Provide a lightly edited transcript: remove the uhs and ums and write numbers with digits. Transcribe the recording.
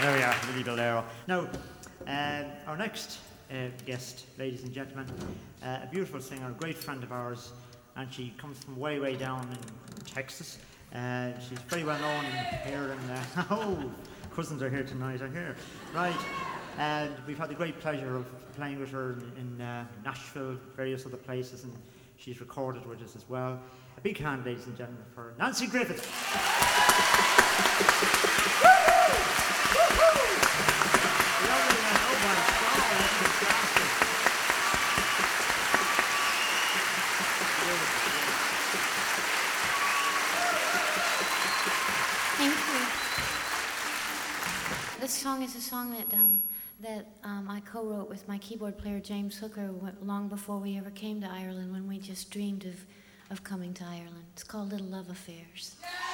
There we are, Lily Bolero. Now, our next guest, ladies and gentlemen, a beautiful singer, a great friend of ours, and she comes from way, way down in Texas. She's very well known here, and oh, cousins are here tonight, I hear. Right, and we've had the great pleasure of playing with her in Nashville, various other places, and she's recorded with us as well. A big hand, ladies and gentlemen, for Nanci Griffith. Thank you. This song is a song that I co-wrote with my keyboard player James Hooker long before we ever came to Ireland, when we just dreamed of coming to Ireland. It's called Little Love Affairs.